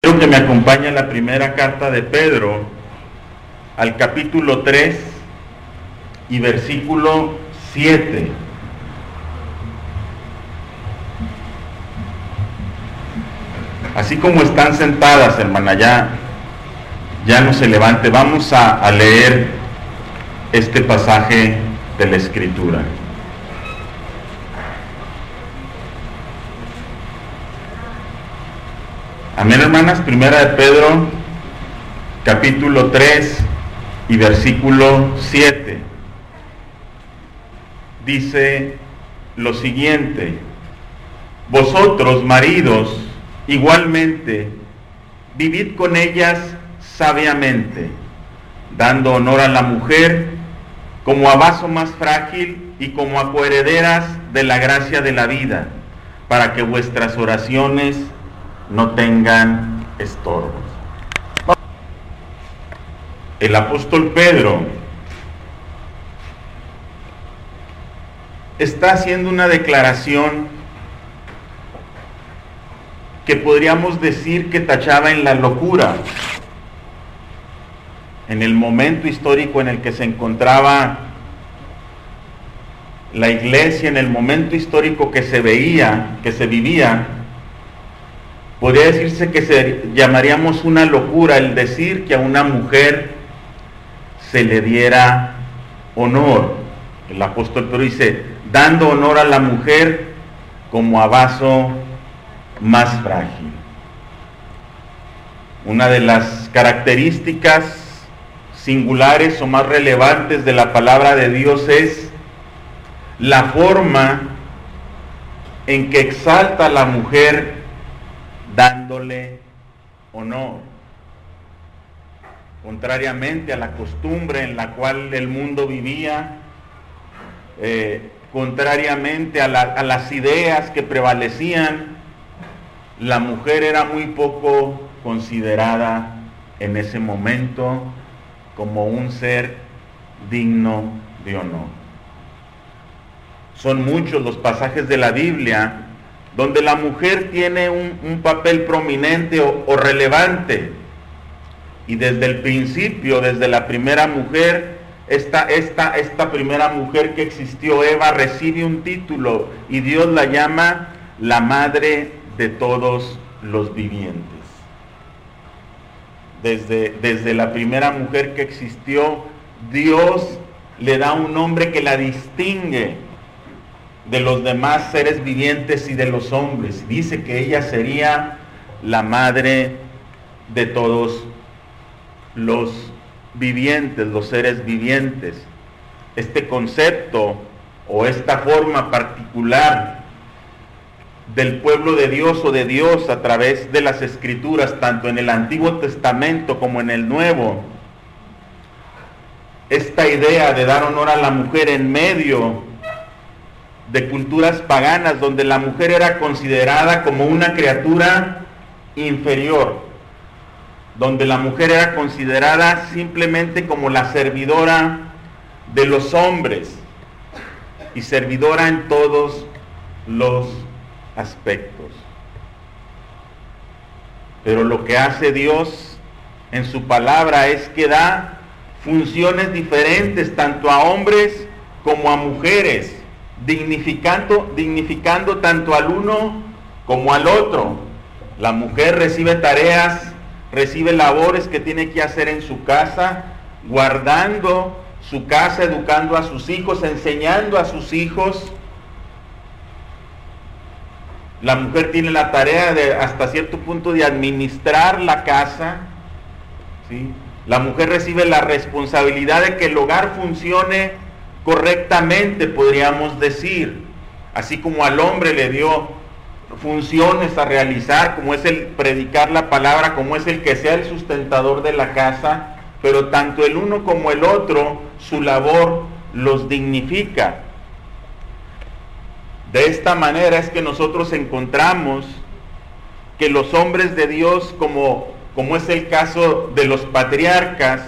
Quiero que me acompañe a la primera carta de Pedro, al capítulo 3 y versículo 7. Así como están sentadas, hermana, ya no se levante. Vamos a leer este pasaje de la Escritura. Amén, hermanas. Primera de Pedro, capítulo 3 y versículo 7. Dice lo siguiente: vosotros, maridos, igualmente, vivid con ellas sabiamente, dando honor a la mujer como a vaso más frágil y como a coherederas de la gracia de la vida, para que vuestras oraciones no tengan estorbos. El apóstol Pedro está haciendo una declaración que podríamos decir que tachaba en la locura. En el momento histórico en el que se encontraba la iglesia, en el momento histórico que se veía, que se vivía, podría decirse que llamaríamos una locura el decir que a una mujer se le diera honor. El apóstol Pedro dice, dando honor a la mujer como a vaso más frágil. Una de las características singulares o más relevantes de la palabra de Dios es la forma en que exalta a la mujer dándole honor, contrariamente a la costumbre en la cual el mundo vivía, contrariamente a las ideas que prevalecían. La mujer era muy poco considerada en ese momento como un ser digno de honor. Son muchos los pasajes de la Biblia donde la mujer tiene un papel prominente o relevante. Y desde el principio, desde la primera mujer, esta primera mujer que existió, Eva, recibe un título y Dios la llama la madre de todos los vivientes. Desde la primera mujer que existió, Dios le da un nombre que la distingue de los demás seres vivientes y de los hombres. Dice que ella sería la madre de todos los vivientes, los seres vivientes. Este concepto o esta forma particular del pueblo de Dios o de Dios a través de las Escrituras, tanto en el Antiguo Testamento como en el Nuevo, esta idea de dar honor a la mujer en medio de culturas paganas donde la mujer era considerada como una criatura inferior, donde la mujer era considerada simplemente como la servidora de los hombres y servidora en todos los aspectos. Pero lo que hace Dios en su palabra es que da funciones diferentes tanto a hombres como a mujeres, dignificando tanto al uno como al otro. La mujer recibe tareas, recibe labores que tiene que hacer en su casa, guardando su casa, educando a sus hijos, enseñando a sus hijos. La mujer tiene la tarea de, hasta cierto punto, de administrar la casa, ¿sí? La mujer recibe la responsabilidad de que el hogar funcione correctamente, podríamos decir, así como al hombre le dio funciones a realizar, como es el predicar la palabra, como es el que sea el sustentador de la casa, pero tanto el uno como el otro, su labor los dignifica. De esta manera es que nosotros encontramos que los hombres de Dios, como es el caso de los patriarcas,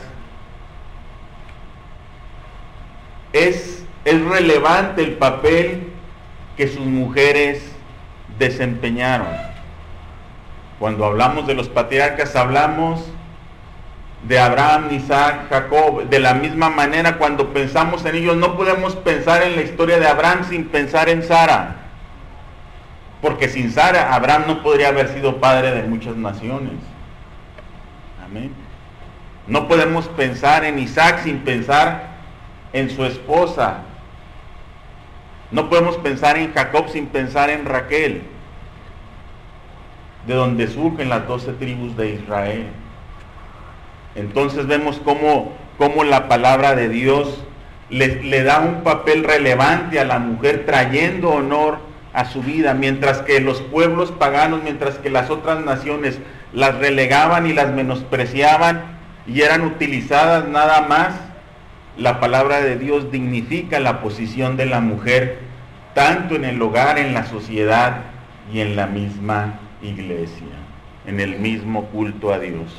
es relevante el papel que sus mujeres desempeñaron. Cuando hablamos de los patriarcas, hablamos de Abraham, Isaac, Jacob. De la misma manera, cuando pensamos en ellos, no podemos pensar en la historia de Abraham sin pensar en Sara. Porque sin Sara, Abraham no podría haber sido padre de muchas naciones. Amén. No podemos pensar en Isaac sin pensar en su esposa. No podemos pensar en Jacob sin pensar en Raquel, de donde surgen las 12 tribus de Israel. Entonces vemos cómo la palabra de Dios le da un papel relevante a la mujer, trayendo honor a su vida, mientras que los pueblos paganos, mientras que las otras naciones las relegaban y las menospreciaban y eran utilizadas nada más, la palabra de Dios dignifica la posición de la mujer, tanto en el hogar, en la sociedad y en la misma iglesia, en el mismo culto a Dios.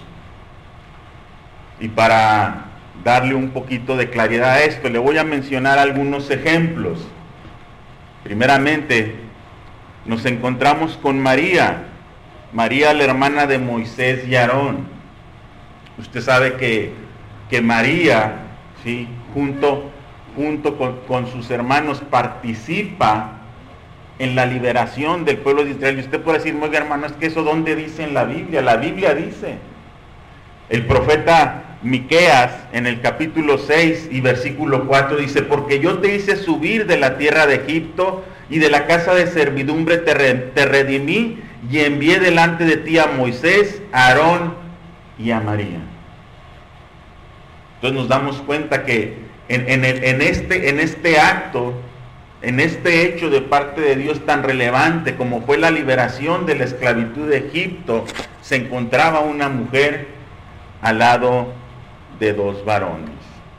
Y para darle un poquito de claridad a esto, le voy a mencionar algunos ejemplos. Primeramente, nos encontramos con María, la hermana de Moisés y Aarón. Usted sabe que María, ¿sí?, junto con sus hermanos, participa en la liberación del pueblo de Israel. Y usted puede decir, oiga hermano, es que eso ¿dónde dice en la Biblia? La Biblia dice. El profeta Miqueas, en el capítulo 6 y versículo 4, dice: porque yo te hice subir de la tierra de Egipto, y de la casa de servidumbre te redimí, y envié delante de ti a Moisés, a Aarón y a María. Entonces nos damos cuenta que en este acto, en este hecho de parte de Dios tan relevante como fue la liberación de la esclavitud de Egipto, se encontraba una mujer al lado de dos varones.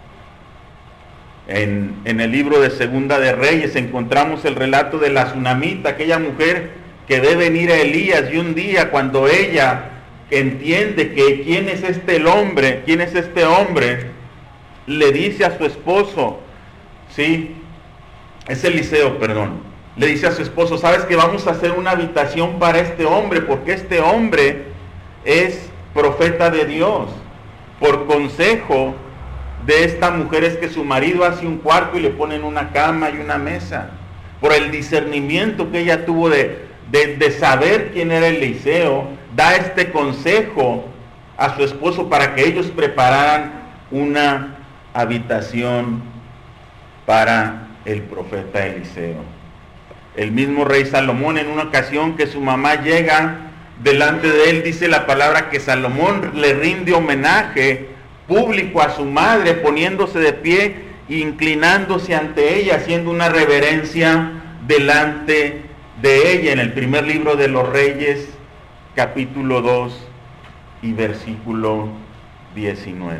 En el libro de Segunda de Reyes encontramos el relato de la Sunamita, aquella mujer que ve venir a Elías, y un día cuando ella entiende que quién es este hombre, le dice a su esposo, ¿sí? Es Eliseo, perdón. Le dice a su esposo: sabes que vamos a hacer una habitación para este hombre, porque este hombre es profeta de Dios. Por consejo de esta mujer es que su marido hace un cuarto y le ponen una cama y una mesa. Por el discernimiento que ella tuvo de saber quién era Eliseo, da este consejo a su esposo para que ellos prepararan una habitación para el profeta Eliseo. El mismo rey Salomón, en una ocasión que su mamá llega delante de él, dice la palabra que Salomón le rinde homenaje público a su madre, poniéndose de pie e inclinándose ante ella, haciendo una reverencia delante de ella, en el primer libro de los Reyes, capítulo 2 y versículo 19.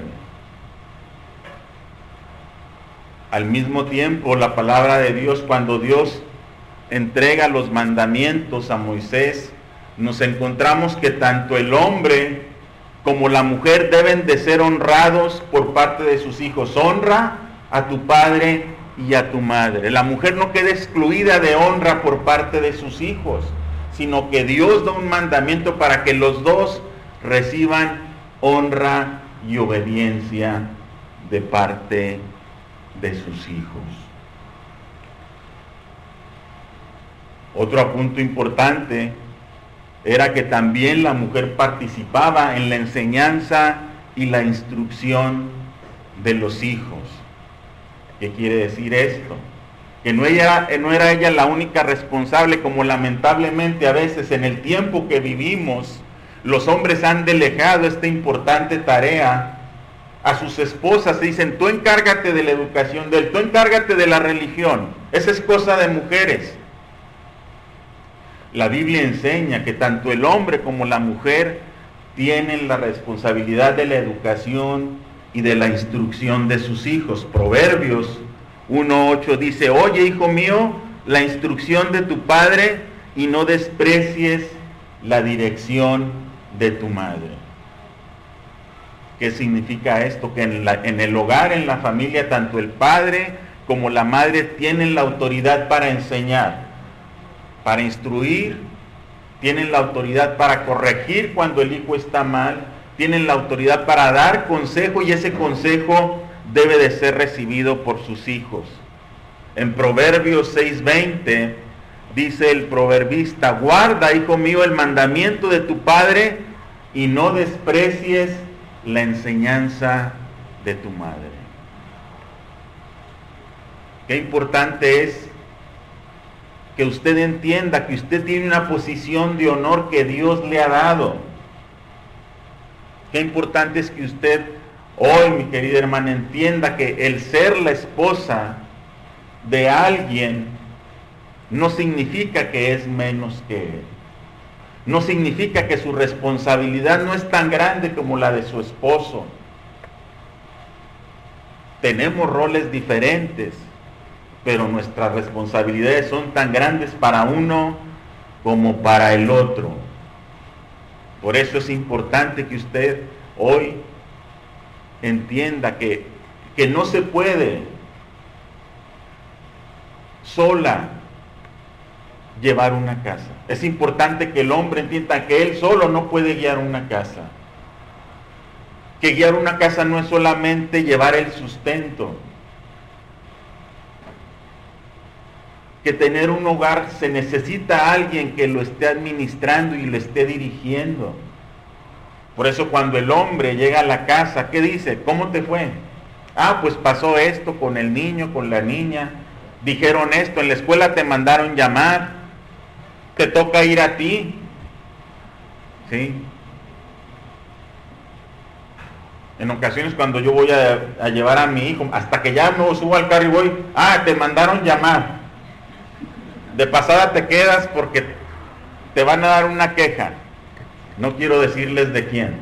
Al mismo tiempo, la palabra de Dios, cuando Dios entrega los mandamientos a Moisés, nos encontramos que tanto el hombre como la mujer deben de ser honrados por parte de sus hijos. Honra a tu padre y a tu madre. La mujer no queda excluida de honra por parte de sus hijos, sino que Dios da un mandamiento para que los dos reciban honra y obediencia de parte de sus hijos. Otro punto importante era que también la mujer participaba en la enseñanza y la instrucción de los hijos. ¿Qué quiere decir esto? Que no era ella la única responsable, como lamentablemente a veces en el tiempo que vivimos, los hombres han delegado esta importante tarea a sus esposas. Dicen: tú encárgate de la educación de él, tú encárgate de la religión, esa es cosa de mujeres. La Biblia enseña que tanto el hombre como la mujer tienen la responsabilidad de la educación y de la instrucción de sus hijos. Proverbios 1:8 dice: oye, hijo mío, la instrucción de tu padre, y no desprecies la dirección de tu madre. ¿Qué significa esto? Que en el hogar, en la familia, tanto el padre como la madre tienen la autoridad para enseñar, para instruir tienen la autoridad para corregir cuando el hijo está mal, tienen la autoridad para dar consejo, y ese consejo debe de ser recibido por sus hijos. En Proverbios 6:20 dice el proverbista: guarda, hijo mío, el mandamiento de tu padre y no desprecies la enseñanza de tu madre. Qué importante es que usted entienda que usted tiene una posición de honor que Dios le ha dado. Qué importante es que usted hoy, mi querida hermana, entienda que el ser la esposa de alguien no significa que es menos que él. No significa que su responsabilidad no es tan grande como la de su esposo. Tenemos roles diferentes, pero nuestras responsabilidades son tan grandes para uno como para el otro. Por eso es importante que usted hoy entienda que no se puede sola llevar una casa. Es importante que el hombre entienda que él solo no puede guiar una casa. Que guiar una casa no es solamente llevar el sustento. Que tener un hogar se necesita a alguien que lo esté administrando y lo esté dirigiendo. Por eso cuando el hombre llega a la casa, ¿qué dice? ¿Cómo te fue? Ah, pues pasó esto con el niño, con la niña. Dijeron esto, en la escuela te mandaron llamar. Te toca ir a ti. ¿Sí? En ocasiones cuando yo voy a llevar a mi hijo, hasta que ya me subo al carro y voy, te mandaron llamar. De pasada te quedas porque te van a dar una queja. No quiero decirles de quién.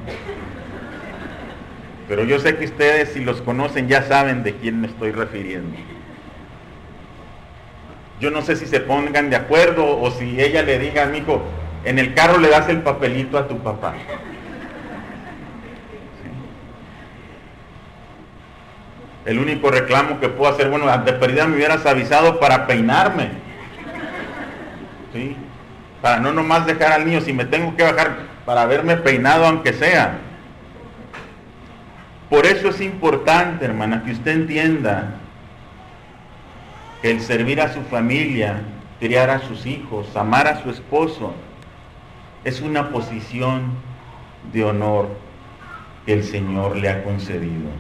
Pero yo sé que ustedes, si los conocen, ya saben de quién me estoy refiriendo. Yo no sé si se pongan de acuerdo o si ella le diga a mi hijo, en el carro le das el papelito a tu papá. ¿Sí? El único reclamo que puedo hacer, bueno, de perdida me hubieras avisado para peinarme. ¿Sí? Para no nomás dejar al niño, si me tengo que bajar, para verme peinado aunque sea. Por eso es importante, hermana, que usted entienda que el servir a su familia, criar a sus hijos, amar a su esposo, es una posición de honor que el Señor le ha concedido.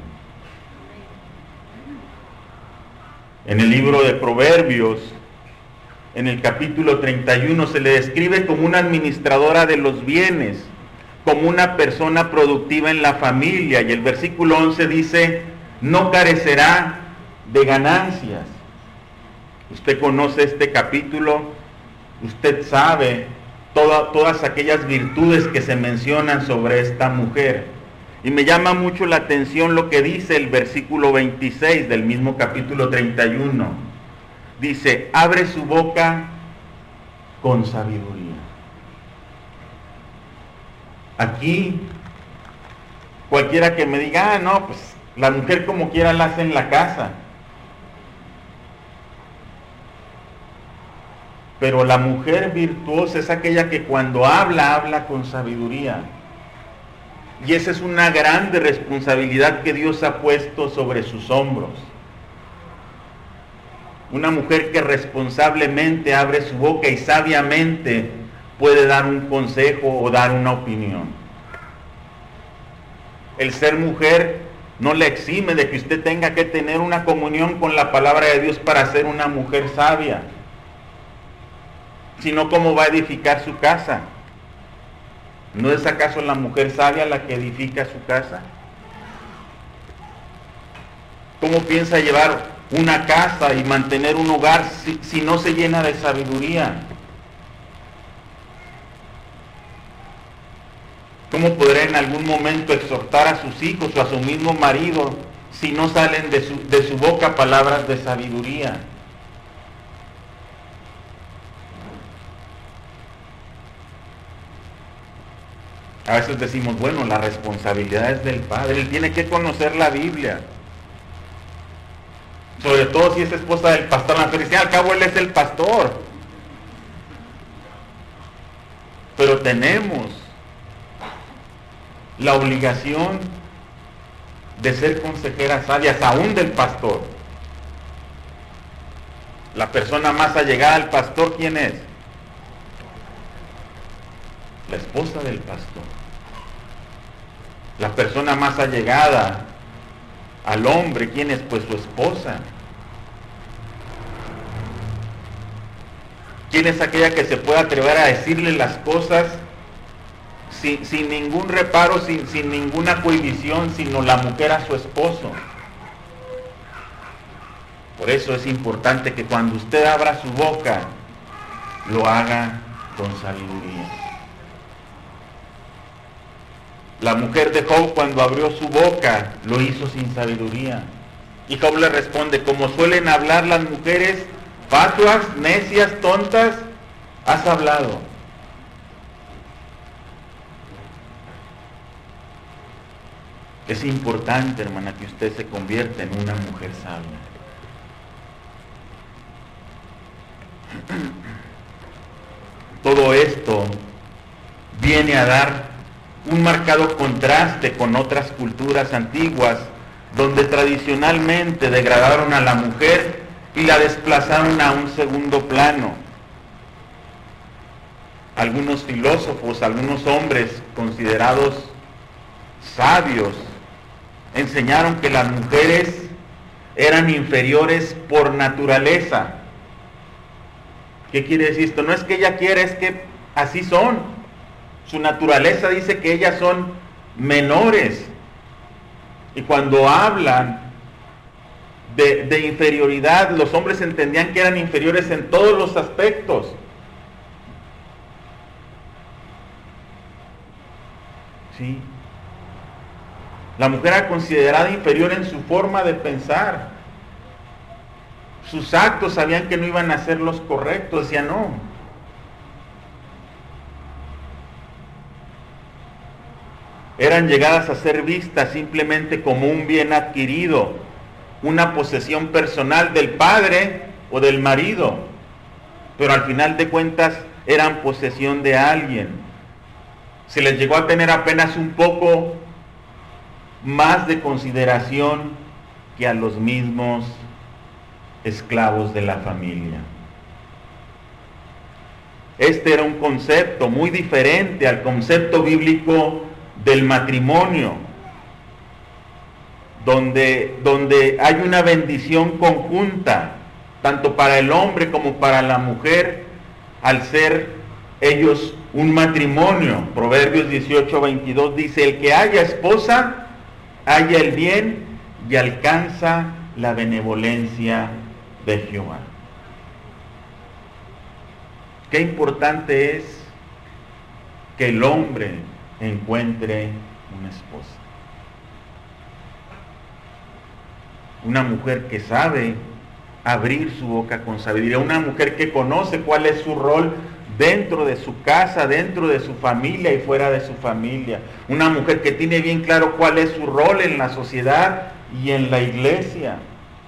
En el libro de Proverbios, en el capítulo 31, se le describe como una administradora de los bienes, como una persona productiva en la familia, y el versículo 11 dice, no carecerá de ganancias. Usted conoce este capítulo, usted sabe todas aquellas virtudes que se mencionan sobre esta mujer. Y me llama mucho la atención lo que dice el versículo 26 del mismo capítulo 31. Dice, abre su boca con sabiduría. Aquí, cualquiera que me diga, no, pues la mujer como quiera la hace en la casa. Pero la mujer virtuosa es aquella que cuando habla, habla con sabiduría. Y esa es una grande responsabilidad que Dios ha puesto sobre sus hombros. Una mujer que responsablemente abre su boca y sabiamente puede dar un consejo o dar una opinión. El ser mujer no le exime de que usted tenga que tener una comunión con la palabra de Dios para ser una mujer sabia, sino cómo va a edificar su casa. ¿No es acaso la mujer sabia la que edifica su casa? ¿Cómo piensa llevar una casa y mantener un hogar si no se llena de sabiduría? ¿Cómo podrá en algún momento exhortar a sus hijos o a su mismo marido si no salen de su boca palabras de sabiduría? A veces decimos, bueno, la responsabilidad es del padre, él tiene que conocer la Biblia. Sobre todo si es esposa del pastor, la mujer dice, al cabo él es el pastor. pero tenemos la obligación de ser consejeras sabias, aún del pastor. La persona más allegada al pastor, ¿quién es? La esposa del pastor. La persona más allegada al hombre, ¿quién es? Pues su esposa. ¿Quién es aquella que se puede atrever a decirle las cosas sin ningún reparo, sin ninguna cohibición, sino la mujer a su esposo? Por eso es importante que cuando usted abra su boca, lo haga con sabiduría. La mujer de Job, cuando abrió su boca, lo hizo sin sabiduría. Y Job le responde, como suelen hablar las mujeres, fatuas, necias, tontas, has hablado. Es importante, hermana, que usted se convierta en una mujer sabia. Todo esto viene a dar un marcado contraste con otras culturas antiguas, donde tradicionalmente degradaron a la mujer y la desplazaron a un segundo plano. Algunos filósofos, algunos hombres considerados sabios, enseñaron que las mujeres eran inferiores por naturaleza. ¿Qué quiere decir esto? No es que ella quiera, es que así son. Su naturaleza dice que ellas son menores. Y cuando hablan de inferioridad, los hombres entendían que eran inferiores en todos los aspectos. Sí. La mujer era considerada inferior en su forma de pensar. Sus actos sabían que no iban a ser los correctos, decían no. Eran llegadas a ser vistas simplemente como un bien adquirido, una posesión personal del padre o del marido, pero al final de cuentas eran posesión de alguien. Se les llegó a tener apenas un poco más de consideración que a los mismos esclavos de la familia. Este era un concepto muy diferente al concepto bíblico del matrimonio, donde hay una bendición conjunta, tanto para el hombre como para la mujer, al ser ellos un matrimonio. Proverbios 18:22 dice, el que haya esposa, halla el bien y alcanza la benevolencia de Jehová. Qué importante es que el hombre encuentre una esposa. Una mujer que sabe abrir su boca con sabiduría, una mujer que conoce cuál es su rol dentro de su casa, dentro de su familia y fuera de su familia. Una mujer que tiene bien claro cuál es su rol en la sociedad y en la iglesia.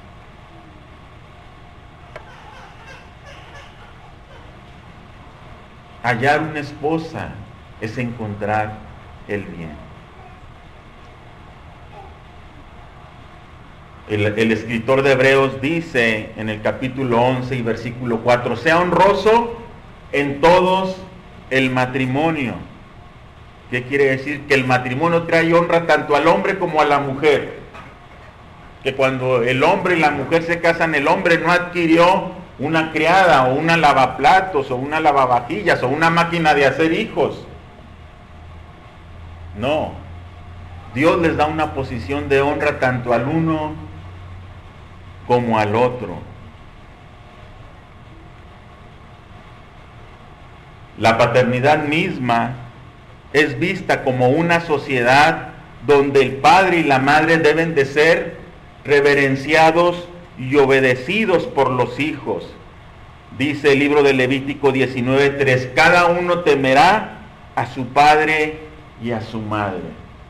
Hallar una esposa es encontrar el bien. El escritor de Hebreos dice en el capítulo 11 y versículo 4, sea honroso en todos el matrimonio. ¿Qué quiere decir? Que el matrimonio trae honra tanto al hombre como a la mujer. Que cuando el hombre y la mujer se casan, el hombre no adquirió una criada o una lavaplatos o una lavavajillas o una máquina de hacer hijos. No, Dios les da una posición de honra tanto al uno como al otro. La paternidad misma es vista como una sociedad donde el padre y la madre deben de ser reverenciados y obedecidos por los hijos. Dice el libro de Levítico 19:3, cada uno temerá a su padre y a su madre.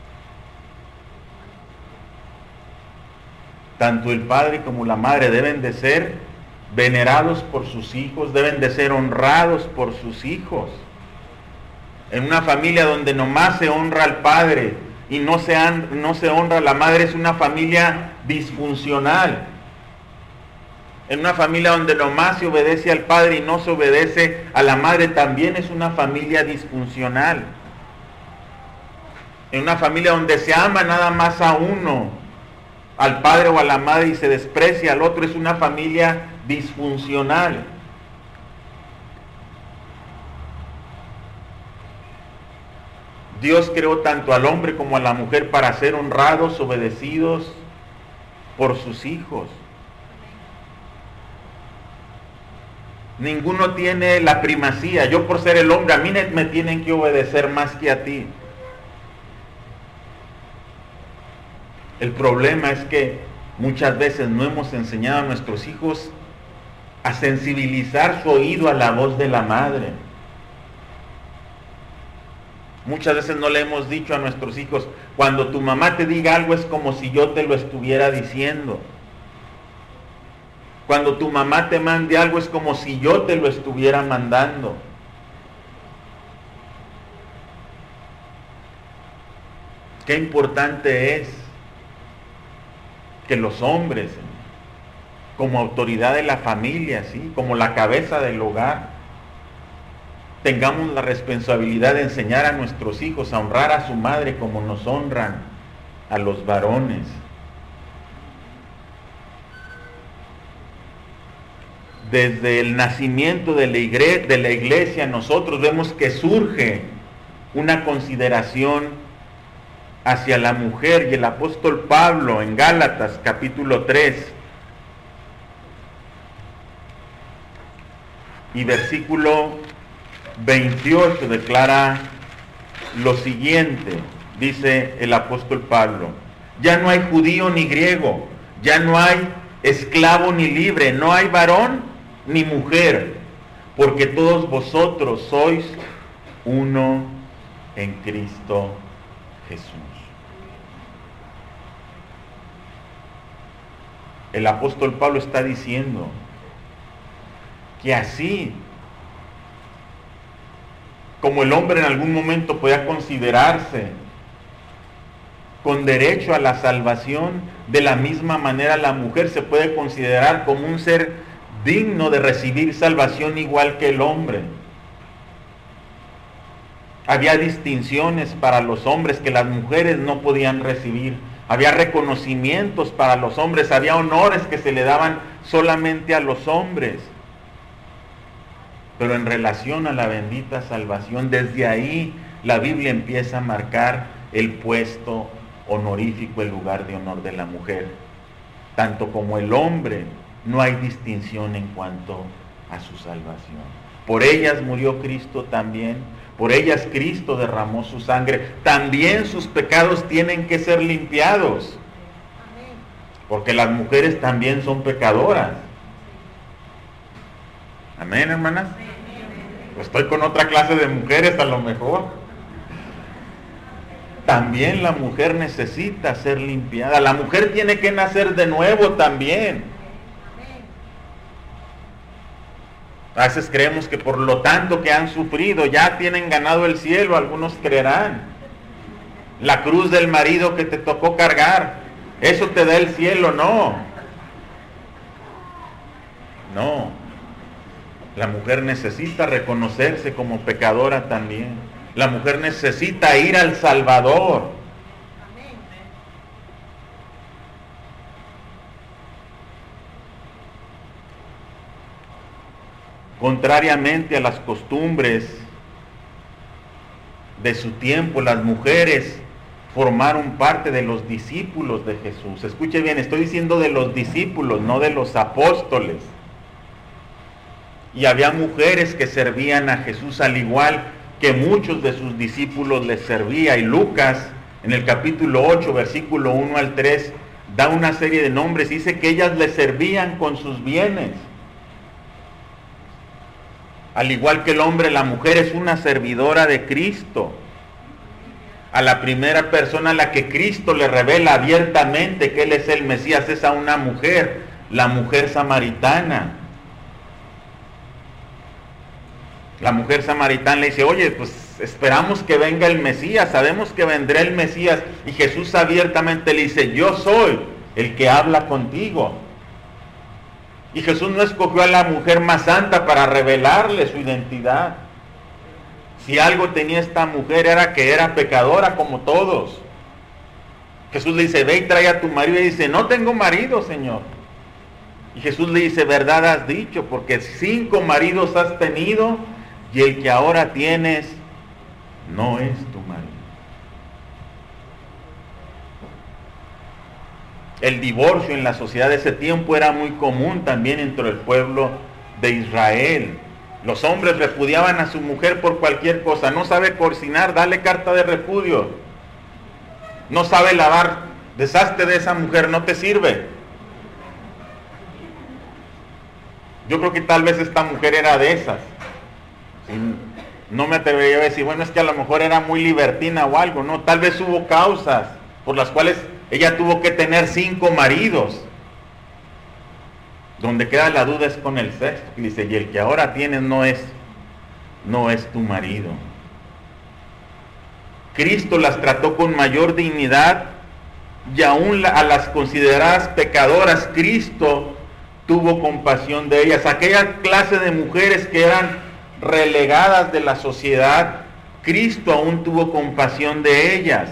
Tanto el padre como la madre deben de ser venerados por sus hijos, deben de ser honrados por sus hijos. En una familia donde nomás se honra al padre y no se honra a la madre, es una familia disfuncional. En una familia donde nomás se obedece al padre y no se obedece a la madre, también es una familia disfuncional. En una familia donde se ama nada más a uno, al padre o a la madre, y se desprecia al otro, es una familia disfuncional. Dios creó tanto al hombre como a la mujer para ser honrados, obedecidos por sus hijos. Ninguno tiene la primacía. Yo por ser el hombre, a mí me tienen que obedecer más que a ti. El problema es que muchas veces no hemos enseñado a nuestros hijos a sensibilizar su oído a la voz de la madre. Muchas veces no le hemos dicho a nuestros hijos, cuando tu mamá te diga algo es como si yo te lo estuviera diciendo. Cuando tu mamá te mande algo es como si yo te lo estuviera mandando. Qué importante es que los hombres, como autoridad de la familia, ¿sí?, como la cabeza del hogar, tengamos la responsabilidad de enseñar a nuestros hijos a honrar a su madre como nos honran a los varones. Desde el nacimiento de la iglesia nosotros vemos que surge una consideración hacia la mujer, y el apóstol Pablo en Gálatas capítulo 3 y versículo 28 declara lo siguiente. Dice el apóstol Pablo: ya no hay judío ni griego, ya no hay esclavo ni libre, no hay varón ni mujer, porque todos vosotros sois uno en Cristo Jesús. El apóstol Pablo está diciendo que así como el hombre en algún momento podía considerarse con derecho a la salvación, de la misma manera la mujer se puede considerar como un ser digno de recibir salvación igual que el hombre. Había distinciones para los hombres que las mujeres no podían recibir. Había reconocimientos para los hombres, había honores que se le daban solamente a los hombres. Pero en relación a la bendita salvación, desde ahí la Biblia empieza a marcar el puesto honorífico, el lugar de honor de la mujer. Tanto como el hombre, no hay distinción en cuanto a su salvación. Por ellas murió Cristo también, por ellas Cristo derramó su sangre. También sus pecados tienen que ser limpiados, porque las mujeres también son pecadoras. Amén, hermanas. Pues estoy con otra clase de mujeres a lo mejor. También la mujer necesita ser limpiada. La mujer tiene que nacer de nuevo también. A veces creemos que por lo tanto que han sufrido ya tienen ganado el cielo. Algunos creerán. La cruz del marido que te tocó cargar, eso te da el cielo. No. No. La mujer necesita reconocerse como pecadora también. La mujer necesita ir al Salvador. Contrariamente a las costumbres de su tiempo, las mujeres formaron parte de los discípulos de Jesús. Escuche bien, estoy diciendo de los discípulos, no de los apóstoles. Y había mujeres que servían a Jesús al igual que muchos de sus discípulos les servía. Y Lucas, en el capítulo 8, versículo 1 al 3, da una serie de nombres. Dice que ellas le servían con sus bienes. Al igual que el hombre, la mujer es una servidora de Cristo. A la primera persona a la que Cristo le revela abiertamente que Él es el Mesías es a una mujer, la mujer samaritana. La mujer samaritana le dice: oye, pues esperamos que venga el Mesías, sabemos que vendrá el Mesías, y Jesús abiertamente le dice, yo soy el que habla contigo. Y Jesús no escogió a la mujer más santa para revelarle su identidad. Si algo tenía esta mujer era que era pecadora como todos. Jesús le dice, ve y trae a tu marido, y dice, no tengo marido, Señor. Y Jesús le dice, verdad has dicho, porque 5 maridos has tenido, y el que ahora tienes no es tu marido. El divorcio en la sociedad de ese tiempo era muy común también entre el pueblo de Israel. Los hombres repudiaban a su mujer por cualquier cosa. No sabe cocinar, dale carta de repudio. No sabe lavar, deshazte de esa mujer, no te sirve. Yo creo que tal vez esta mujer era de esas. No me atrevería a decir, bueno, es que a lo mejor era muy libertina o algo, no, tal vez hubo causas por las cuales ella tuvo que tener 5 maridos. Donde queda la duda es con el sexto, que dice, y el que ahora tienes no es tu marido. Cristo las trató con mayor dignidad, y aún a las consideradas pecadoras, Cristo tuvo compasión de ellas. Aquella clase de mujeres que eran relegadas de la sociedad, Cristo aún tuvo compasión de ellas.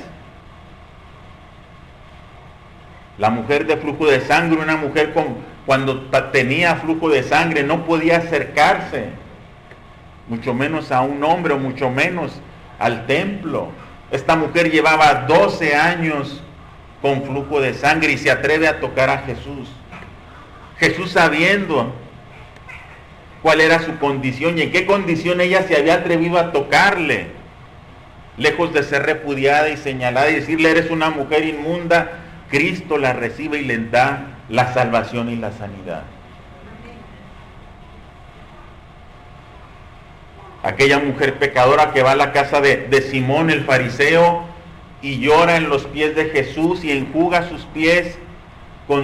La mujer de flujo de sangre, una mujer cuando tenía flujo de sangre no podía acercarse, mucho menos a un hombre, o mucho menos al templo. Esta mujer llevaba 12 años con flujo de sangre y se atreve a tocar a Jesús. Jesús, sabiendo cuál era su condición y en qué condición ella se había atrevido a tocarle, lejos de ser repudiada y señalada y decirle, eres una mujer inmunda, Cristo la recibe y le da la salvación y la sanidad. Aquella mujer pecadora que va a la casa de Simón el fariseo y llora en los pies de Jesús y enjuga sus pies con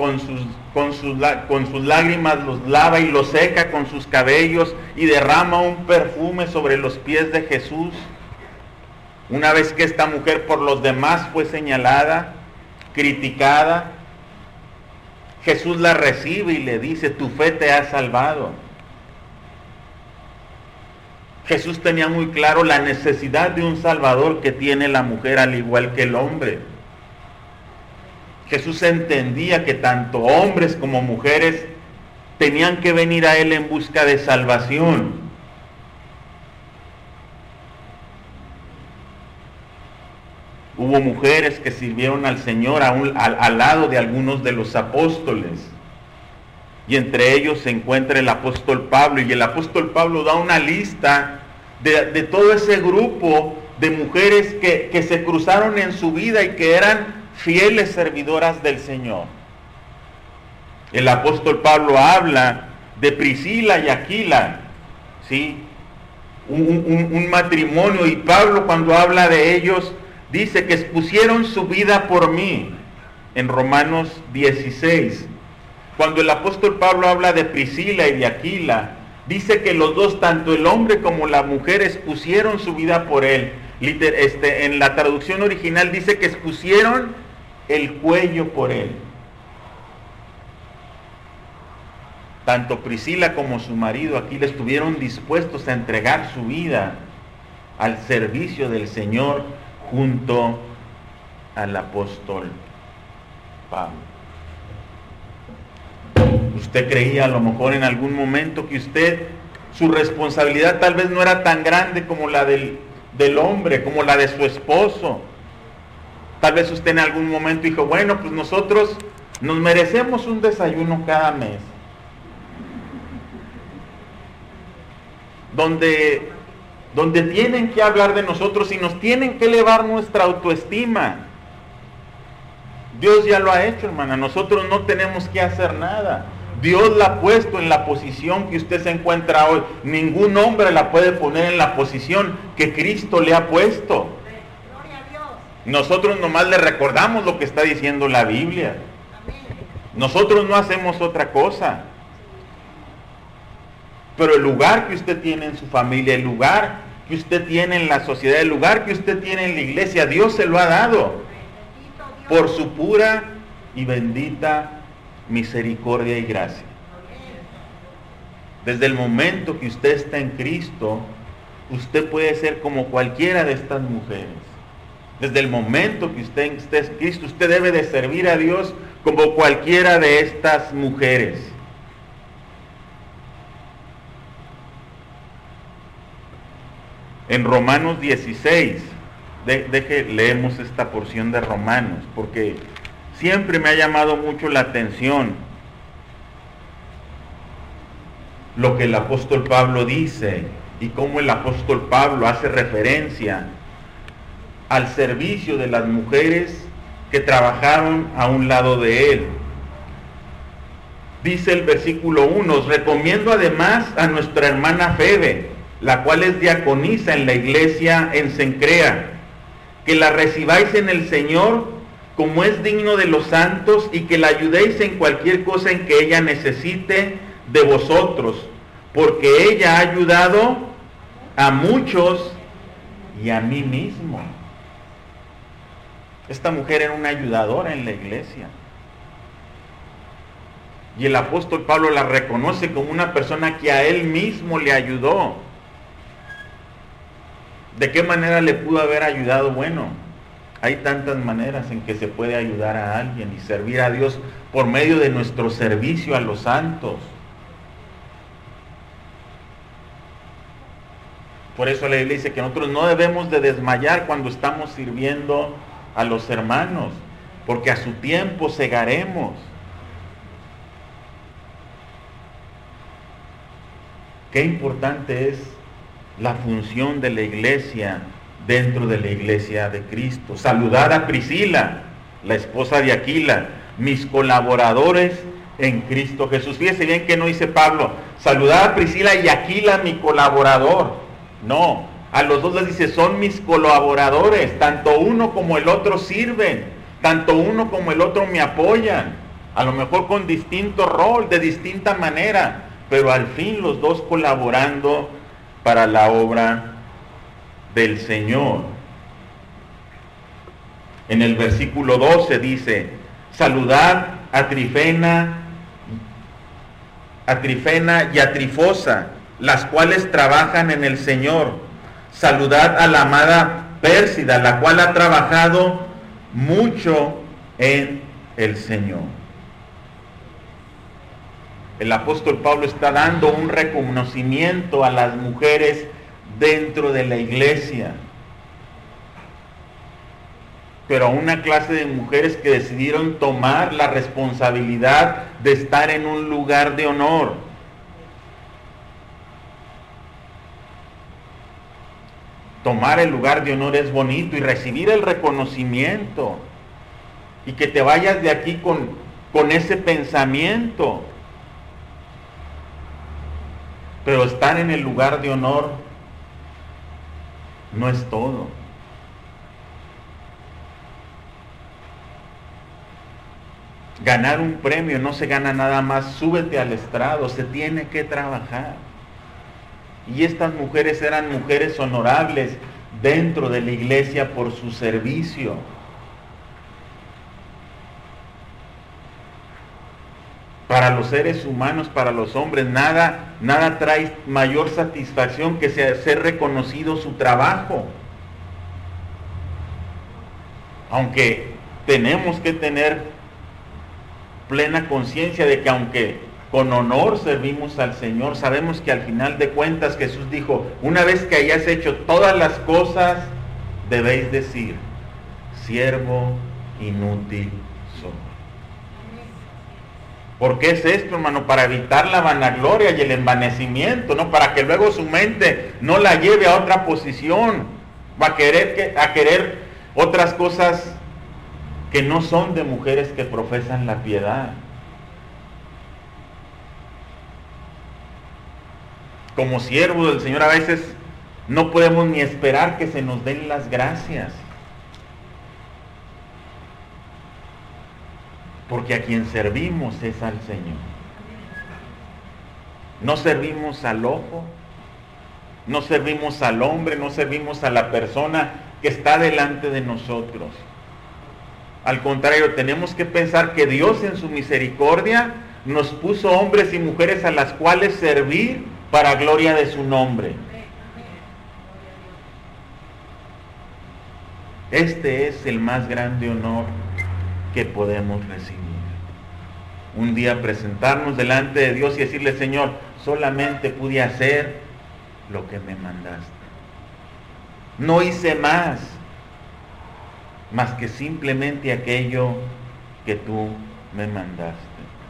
sus lágrimas, los lava y los seca con sus cabellos y derrama un perfume sobre los pies de Jesús. Una vez que esta mujer por los demás fue señalada, criticada, Jesús la recibe y le dice, tu fe te ha salvado. Jesús tenía muy claro la necesidad de un Salvador que tiene la mujer al igual que el hombre. Jesús entendía que tanto hombres como mujeres tenían que venir a Él en busca de salvación. Hubo mujeres que sirvieron al Señor al lado de algunos de los apóstoles. Y entre ellos se encuentra el apóstol Pablo. Y el apóstol Pablo da una lista de todo ese grupo de mujeres que se cruzaron en su vida y que eran fieles servidoras del Señor. El apóstol Pablo habla de Priscila y Aquila, ¿sí? Un matrimonio, y Pablo cuando habla de ellos dice que expusieron su vida por mí, en Romanos 16. Cuando el apóstol Pablo habla de Priscila y de Aquila, dice que los dos, tanto el hombre como la mujer, expusieron su vida por él. En la traducción original dice que expusieron el cuello por él. Tanto Priscila como su marido Aquila estuvieron dispuestos a entregar su vida al servicio del Señor junto al apóstol Pablo. Usted creía a lo mejor en algún momento que su responsabilidad tal vez no era tan grande como la del hombre, como la de su esposo. Tal vez usted en algún momento dijo, bueno, pues nosotros nos merecemos un desayuno cada mes, donde tienen que hablar de nosotros y nos tienen que elevar nuestra autoestima. Dios ya lo ha hecho, hermana, nosotros no tenemos que hacer nada. Dios la ha puesto en la posición que usted se encuentra hoy. Ningún hombre la puede poner en la posición que Cristo le ha puesto. Nosotros nomás le recordamos lo que está diciendo la Biblia. Nosotros no hacemos otra cosa. Pero el lugar que usted tiene en su familia, el lugar que usted tiene en la sociedad, el lugar que usted tiene en la iglesia, Dios se lo ha dado por su pura y bendita misericordia y gracia. Desde el momento que usted está en Cristo, usted puede ser como cualquiera de estas mujeres. Desde el momento que usted esté en Cristo, usted debe de servir a Dios como cualquiera de estas mujeres. En Romanos 16, leemos esta porción de Romanos, porque siempre me ha llamado mucho la atención lo que el apóstol Pablo dice y cómo el apóstol Pablo hace referencia al servicio de las mujeres que trabajaron a un lado de él. Dice el versículo 1, os recomiendo además a nuestra hermana Febe, la cual es diaconisa en la iglesia en Cencrea, que la recibáis en el Señor como es digno de los santos y que la ayudéis en cualquier cosa en que ella necesite de vosotros, porque ella ha ayudado a muchos y a mí mismo. Esta mujer era una ayudadora en la iglesia. Y el apóstol Pablo la reconoce como una persona que a él mismo le ayudó. ¿De qué manera le pudo haber ayudado? Bueno, hay tantas maneras en que se puede ayudar a alguien y servir a Dios por medio de nuestro servicio a los santos. Por eso la Biblia dice que nosotros no debemos de desmayar cuando estamos sirviendo a los hermanos, porque a su tiempo segaremos. Qué importante es la función de la iglesia dentro de la iglesia de Cristo. Saludad a Priscila, la esposa de Aquila, mis colaboradores en Cristo Jesús. Fíjese bien que no dice Pablo, saludad a Priscila y Aquila, mi colaborador. No, a los dos les dice, son mis colaboradores, tanto uno como el otro sirven, tanto uno como el otro me apoyan, a lo mejor con distinto rol, de distinta manera, pero al fin los dos colaborando para la obra del Señor. En el versículo 12 dice, saludad a Trifena y a Trifosa, las cuales trabajan en el Señor. Saludad a la amada Pérsida, la cual ha trabajado mucho en el Señor. El apóstol Pablo está dando un reconocimiento a las mujeres dentro de la iglesia, pero a una clase de mujeres que decidieron tomar la responsabilidad de estar en un lugar de honor. Tomar el lugar de honor es bonito y recibir el reconocimiento y que te vayas de aquí con ese pensamiento. Pero estar en el lugar de honor no es todo. Ganar un premio no se gana nada más, súbete al estrado, se tiene que trabajar. Y estas mujeres eran mujeres honorables dentro de la iglesia por su servicio. Para los seres humanos, para los hombres, nada trae mayor satisfacción que ser reconocido su trabajo. Aunque tenemos que tener plena conciencia de que aunque con honor servimos al Señor, sabemos que al final de cuentas Jesús dijo, una vez que hayáis hecho todas las cosas, debéis decir, siervo inútil soy. ¿Por qué es esto, hermano? Para evitar la vanagloria y el envanecimiento, ¿no? Para que luego su mente no la lleve a otra posición, a querer otras cosas que no son de mujeres que profesan la piedad. Como siervos del Señor a veces no podemos ni esperar que se nos den las gracias, porque a quien servimos es al Señor. No servimos al ojo, No servimos al hombre, no servimos a la persona que está delante de nosotros. Al contrario, tenemos que pensar que Dios en su misericordia nos puso hombres y mujeres a las cuales servir para gloria de su nombre. Este es el más grande honor que podemos recibir. Un día presentarnos delante de Dios y decirle: Señor, solamente pude hacer lo que me mandaste. No hice más que simplemente aquello que tú me mandaste.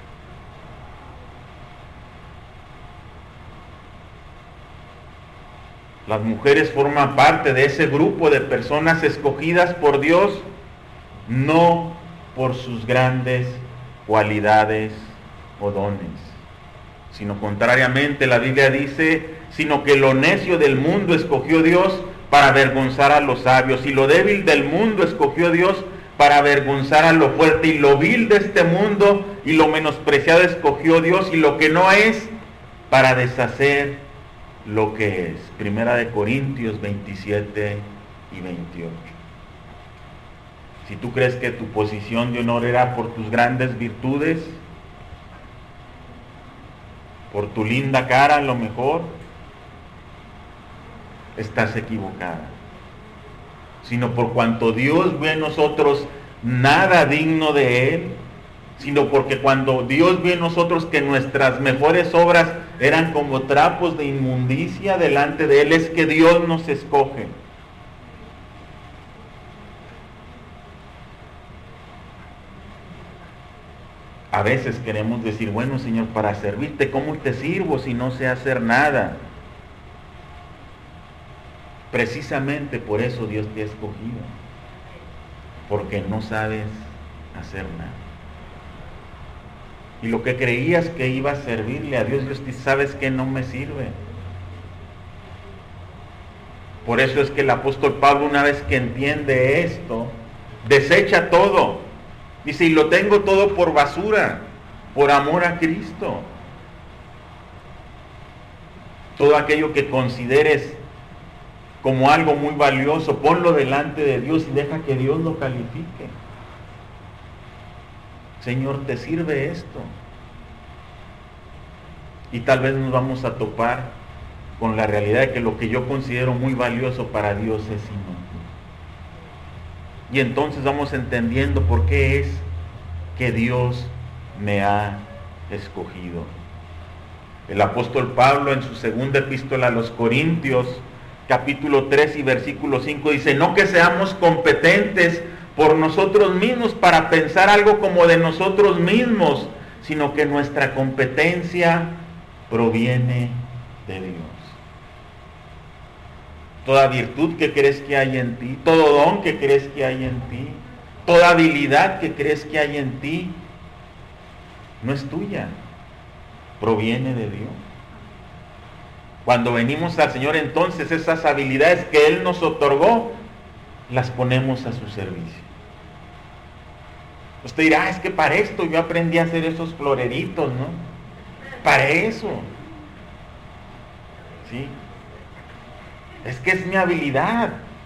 Las mujeres forman parte de ese grupo de personas escogidas por Dios, no por sus grandes cualidades o dones, sino contrariamente la Biblia dice: sino que lo necio del mundo escogió Dios para avergonzar a los sabios, y lo débil del mundo escogió Dios para avergonzar a lo fuerte, y lo vil de este mundo y lo menospreciado escogió Dios, y lo que no es, para deshacer lo que es. Primera de Corintios 27 y 28. Si tú crees que tu posición de honor era por tus grandes virtudes, por tu linda cara, a lo mejor estás equivocada. Sino por cuanto Dios ve en nosotros nada digno de Él, sino porque cuando Dios ve en nosotros que nuestras mejores obras eran como trapos de inmundicia delante de Él, es que Dios nos escoge. A veces queremos decir: bueno, Señor, para servirte, ¿cómo te sirvo si no sé hacer nada? Precisamente por eso Dios te ha escogido, porque no sabes hacer nada. Y lo que creías que iba a servirle a Dios, Dios te sabes que no me sirve. Por eso es que el apóstol Pablo, una vez que entiende esto, desecha todo. Dice: y lo tengo todo por basura, por amor a Cristo. Todo aquello que consideres como algo muy valioso, ponlo delante de Dios y deja que Dios lo califique. Señor, ¿te sirve esto? Y tal vez nos vamos a topar con la realidad de que lo que yo considero muy valioso para Dios es inútil. Y entonces vamos entendiendo por qué es que Dios me ha escogido. El apóstol Pablo, en su segunda epístola a los Corintios, capítulo 3 y versículo 5, dice: no que seamos competentes por nosotros mismos para pensar algo como de nosotros mismos, sino que nuestra competencia proviene de Dios. Toda virtud que crees que hay en ti, todo don que crees que hay en ti, toda habilidad que crees que hay en ti, no es tuya, proviene de Dios. Cuando venimos al Señor, entonces esas habilidades que Él nos otorgó, las ponemos a su servicio. Usted dirá: es que para esto yo aprendí a hacer esos floreritos, ¿no? Para eso. ¿Sí? Es que es mi habilidad.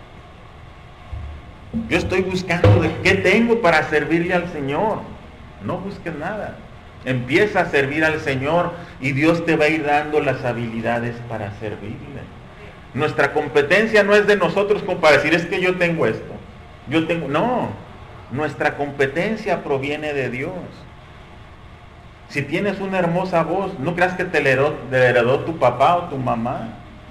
Yo estoy buscando de qué tengo para servirle al Señor. No busques nada. Empieza a servir al Señor y Dios te va a ir dando las habilidades para servirle. Nuestra competencia no es de nosotros como para decir: es que yo tengo esto. No, nuestra competencia proviene de Dios. Si tienes una hermosa voz, no creas que te heredó tu papá o tu mamá.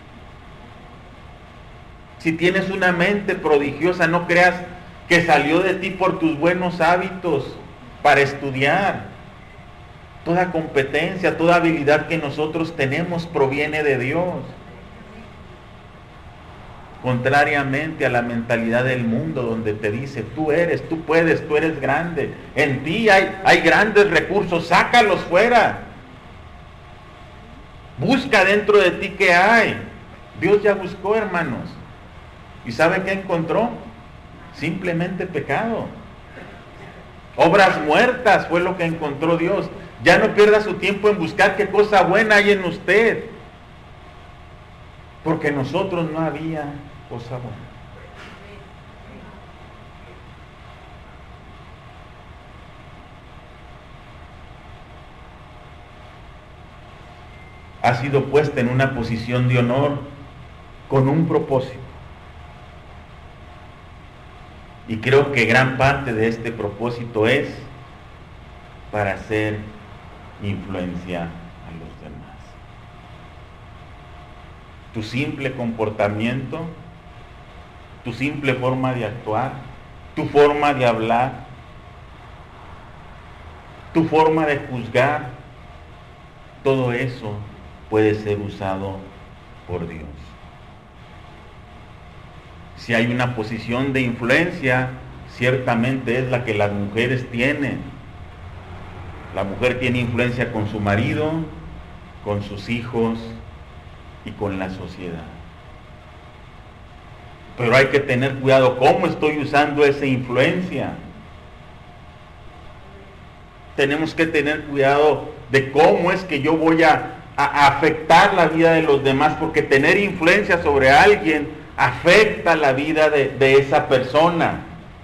Si tienes una mente prodigiosa, no creas que salió de ti por tus buenos hábitos para estudiar. Toda competencia, toda habilidad que nosotros tenemos proviene de Dios. Contrariamente a la mentalidad del mundo, donde te dice: tú eres, tú puedes, tú eres grande. En ti hay grandes recursos, sácalos fuera. Busca dentro de ti qué hay. Dios ya buscó, hermanos. ¿Y sabe qué encontró? Simplemente pecado. Obras muertas fue lo que encontró Dios. Ya no pierda su tiempo en buscar qué cosa buena hay en usted. porque en nosotros no había cosa buena. Ha sido puesta en una posición de honor con un propósito. Y creo que gran parte de este propósito es para hacer influencia a los demás. Tu simple comportamiento, tu simple forma de actuar, tu forma de hablar, tu forma de juzgar, todo eso puede ser usado por Dios. Si hay una posición de influencia, ciertamente es la que las mujeres tienen. La mujer tiene influencia con su marido, con sus hijos y con la sociedad. Pero hay que tener cuidado cómo estoy usando esa influencia. Tenemos que tener cuidado de cómo es que yo voy a afectar la vida de los demás, porque tener influencia sobre alguien afecta la vida de esa persona.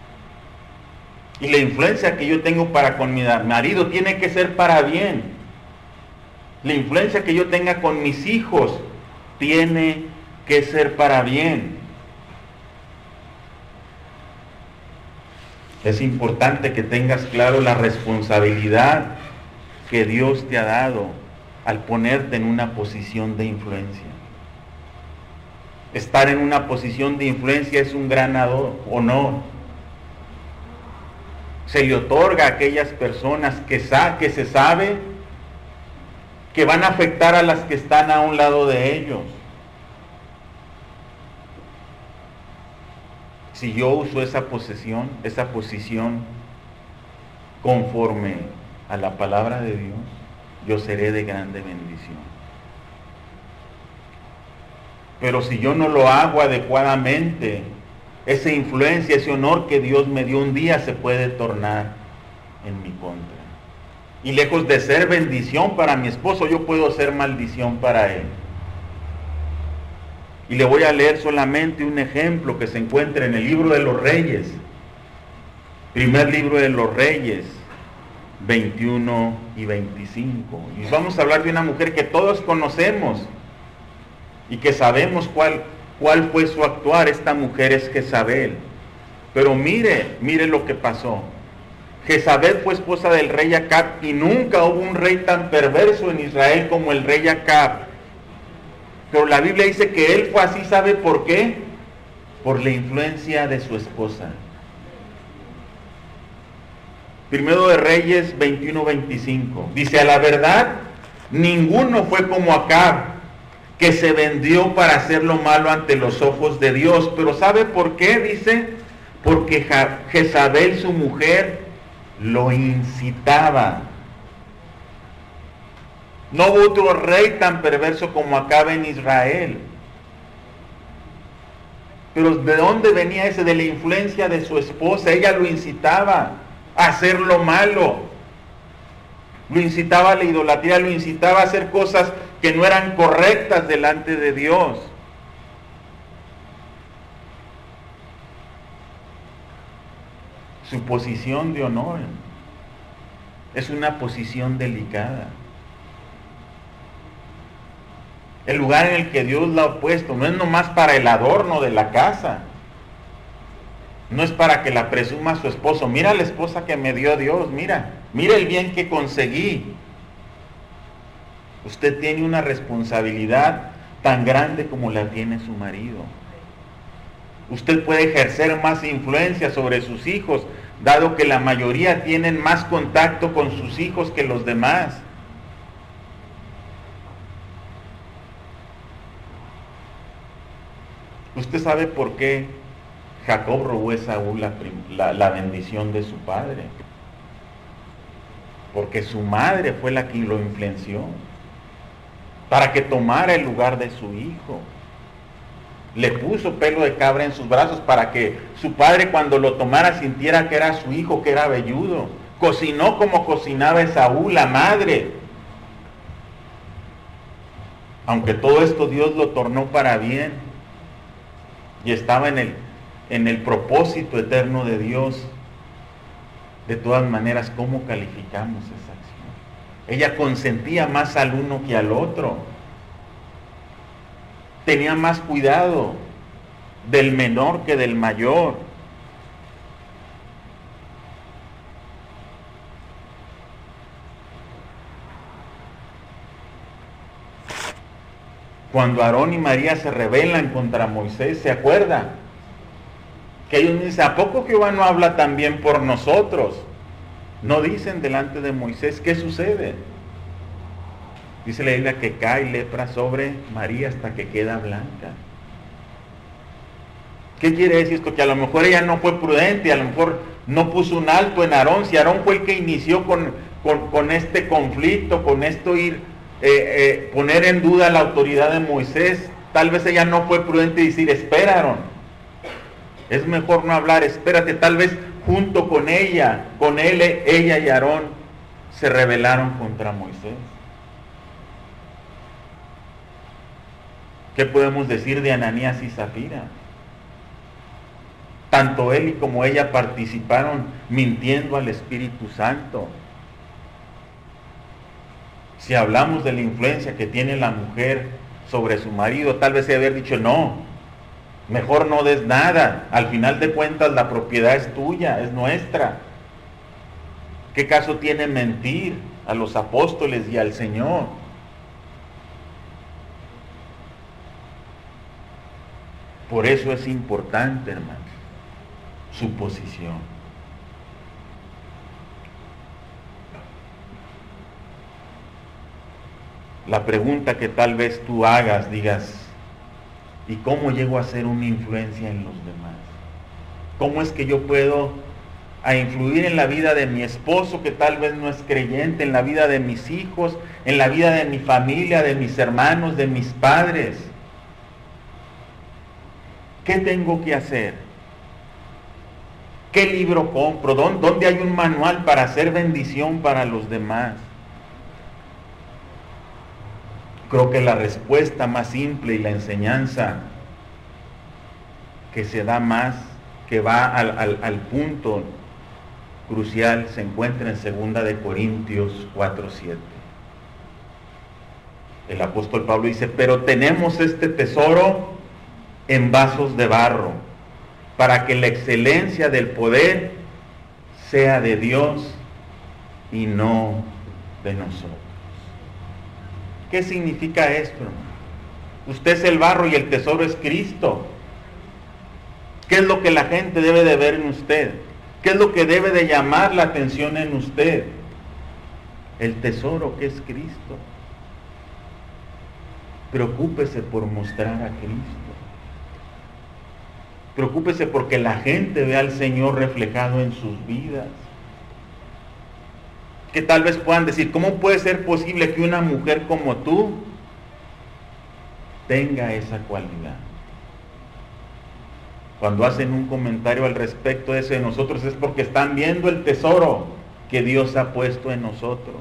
Y la influencia que yo tengo para con mi marido tiene que ser para bien. La influencia que yo tenga con mis hijos tiene que ser para bien. Es importante que tengas claro la responsabilidad que Dios te ha dado al ponerte en una posición de influencia. Estar en una posición de influencia es un gran honor. Se le otorga a aquellas personas que se sabe que van a afectar a las que están a un lado de ellos. Si yo uso esa posición conforme a la palabra de Dios, yo seré de grande bendición. Pero si yo no lo hago adecuadamente, esa influencia, ese honor que Dios me dio un día se puede tornar en mi contra. Y lejos de ser bendición para mi esposo, yo puedo ser maldición para él. Y le voy a leer solamente un ejemplo que se encuentra en el libro de los Reyes. Primer libro de los Reyes, 21 y 25. Y vamos a hablar de una mujer que todos conocemos y que sabemos cuál fue su actuar. Esta mujer es Jezabel. Pero mire lo que pasó. Jezabel fue esposa del rey Acab, y nunca hubo un rey tan perverso en Israel como el rey Acab. Pero la Biblia dice que él fue así, ¿sabe por qué? Por la influencia de su esposa. Primero de Reyes 21-25. Dice, a la verdad, ninguno fue como Acab, que se vendió para hacer lo malo ante los ojos de Dios. Pero ¿sabe por qué? Dice, porque Jezabel, su mujer, lo incitaba. No hubo otro rey tan perverso como Acab en Israel. Pero ¿de dónde venía ese? De la influencia de su esposa. Ella lo incitaba a hacer lo malo. Lo incitaba a la idolatría, lo incitaba a hacer cosas que no eran correctas delante de Dios. Su posición de honor es una posición delicada. El lugar en el que Dios la ha puesto no es nomás para el adorno de la casa. No es para que la presuma su esposo. Mira la esposa que me dio Dios, mira el bien que conseguí. Usted tiene una responsabilidad tan grande como la tiene su marido. Usted puede ejercer más influencia sobre sus hijos, dado que la mayoría tienen más contacto con sus hijos que los demás. ¿Usted sabe por qué Jacob robó a Esaú la bendición de su padre? Porque su madre fue la que lo influenció para que tomara el lugar de su hijo. Le puso pelo de cabra en sus brazos para que su padre, cuando lo tomara, sintiera que era su hijo, que era velludo. Cocinó como cocinaba Esaú, la madre. Aunque todo esto Dios lo tornó para bien y estaba en el propósito eterno de Dios, de todas maneras, ¿cómo calificamos esa acción? Ella consentía más al uno que al otro. Tenía más cuidado del menor que del mayor. Cuando Aarón y María se rebelan contra Moisés, ¿se acuerda? Que ellos me dicen, ¿a poco Jehová no habla también por nosotros? No dicen delante de Moisés, ¿qué sucede? Dice la Biblia que cae lepra sobre María hasta que queda blanca. ¿Qué quiere decir esto? Que a lo mejor ella no fue prudente, a lo mejor no puso un alto en Aarón. Si Aarón fue el que inició con este conflicto, con esto poner en duda la autoridad de Moisés, tal vez ella no fue prudente y decir, espera Aarón, es mejor no hablar, espérate. Tal vez junto con ella y Aarón se rebelaron contra Moisés. ¿Qué podemos decir de Ananías y Zafira? Tanto él y como ella participaron mintiendo al Espíritu Santo. Si hablamos de la influencia que tiene la mujer sobre su marido, tal vez se haber dicho, no, mejor no des nada, al final de cuentas la propiedad es tuya, es nuestra. ¿Qué caso tiene mentir a los apóstoles y al Señor? Por eso es importante, hermanos, su posición. La pregunta que tal vez tú hagas, digas, ¿y cómo llego a ser una influencia en los demás? ¿Cómo es que yo puedo influir en la vida de mi esposo, que tal vez no es creyente, en la vida de mis hijos, en la vida de mi familia, de mis hermanos, de mis padres? ¿Qué tengo que hacer? ¿Qué libro compro? ¿Dónde hay un manual para hacer bendición para los demás? Creo que la respuesta más simple y la enseñanza que se da más, que va al punto crucial, se encuentra en 2 de Corintios 4:7. El apóstol Pablo dice, pero tenemos este tesoro en vasos de barro, para que la excelencia del poder sea de Dios y no de nosotros. ¿Qué significa esto, hermano? Usted es el barro y el tesoro es Cristo. ¿Qué es lo que la gente debe de ver en usted? ¿Qué es lo que debe de llamar la atención en usted? El tesoro que es Cristo. Preocúpese por mostrar a Cristo. Preocúpese porque la gente vea al Señor reflejado en sus vidas. Que tal vez puedan decir, ¿cómo puede ser posible que una mujer como tú tenga esa cualidad? Cuando hacen un comentario al respecto de eso de nosotros, es porque están viendo el tesoro que Dios ha puesto en nosotros.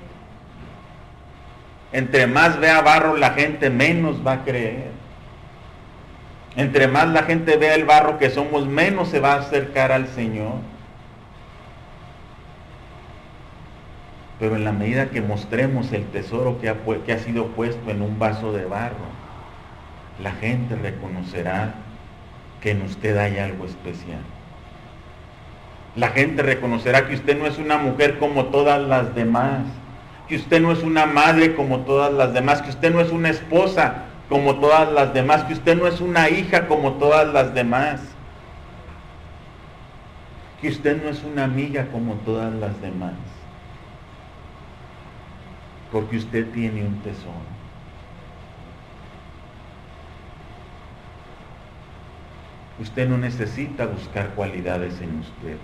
Entre más vea barro la gente, menos va a creer. Entre más la gente vea el barro que somos, menos se va a acercar al Señor. Pero en la medida que mostremos el tesoro que ha sido puesto en un vaso de barro, la gente reconocerá que en usted hay algo especial. La gente reconocerá que usted no es una mujer como todas las demás, que usted no es una madre como todas las demás, que usted no es una esposa como todas las demás, que usted no es una hija como todas las demás, que usted no es una amiga como todas las demás, porque usted tiene un tesoro. Usted no necesita buscar cualidades en usted.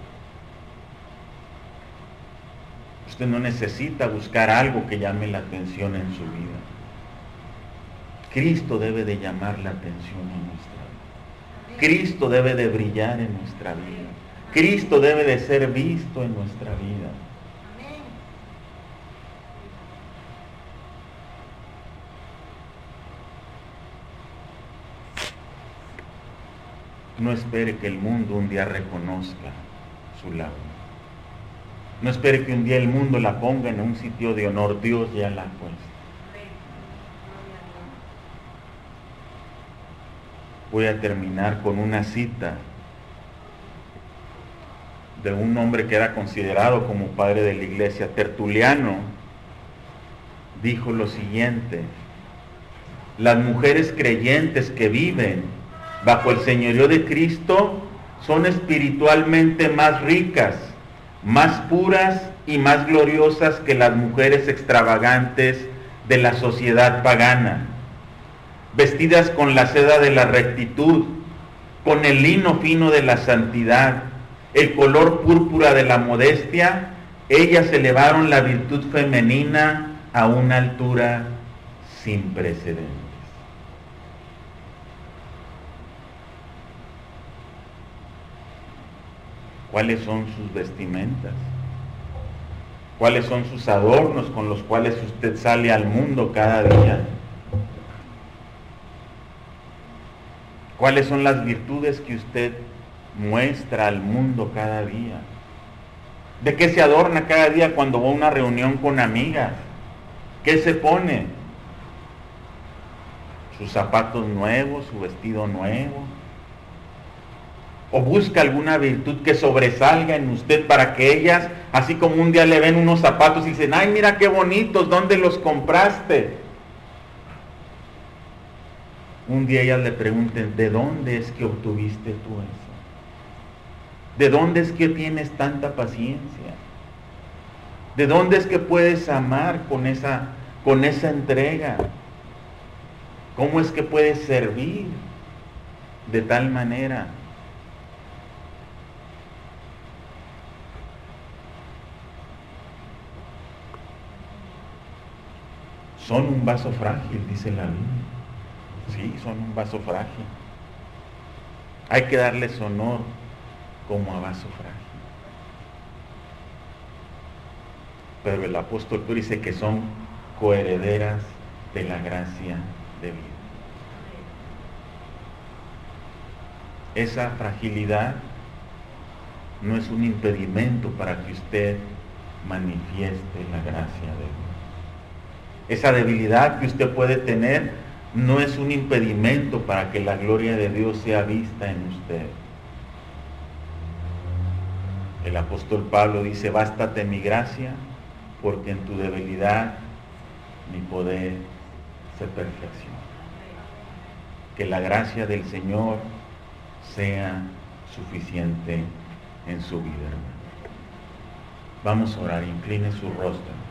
Usted no necesita buscar algo que llame la atención en su vida. Cristo debe de llamar la atención en nuestra vida. Cristo debe de brillar en nuestra vida. Cristo debe de ser visto en nuestra vida. no espere que el mundo un día reconozca su labor. No espere que un día el mundo la ponga en un sitio de honor. Dios ya la ha puesto. Voy a terminar con una cita de un hombre que era considerado como padre de la iglesia. Tertuliano dijo lo siguiente: las mujeres creyentes que viven bajo el señorío de Cristo son espiritualmente más ricas, más puras y más gloriosas que las mujeres extravagantes de la sociedad pagana, vestidas con la seda de la rectitud, con el lino fino de la santidad, el color púrpura de la modestia. Ellas elevaron la virtud femenina a una altura sin precedentes. ¿Cuáles son sus vestimentas? ¿Cuáles son sus adornos con los cuales usted sale al mundo cada día? ¿Cuáles son las virtudes que usted muestra al mundo cada día? ¿De qué se adorna cada día cuando va a una reunión con amigas? ¿Qué se pone? ¿Sus zapatos nuevos, su vestido nuevo? ¿O busca alguna virtud que sobresalga en usted para que ellas, así como un día le ven unos zapatos y dicen, ay, mira qué bonitos, ¿dónde los compraste? Un día ellas le pregunten, ¿de dónde es que obtuviste tú eso? ¿De dónde es que tienes tanta paciencia? ¿De dónde es que puedes amar con esa entrega? ¿Cómo es que puedes servir de tal manera? Son un vaso frágil, dice la Biblia. Sí, son un vaso frágil. Hay que darles honor como a vaso frágil. Pero el apóstol Pedro dice que son coherederas de la gracia de vida. Esa fragilidad no es un impedimento para que usted manifieste la gracia de Dios. Esa debilidad que usted puede tener no es un impedimento para que la gloria de Dios sea vista en usted. El apóstol Pablo dice, bástate mi gracia, porque en tu debilidad mi poder se perfecciona. Que la gracia del Señor sea suficiente en su vida. Vamos a orar, incline su rostro.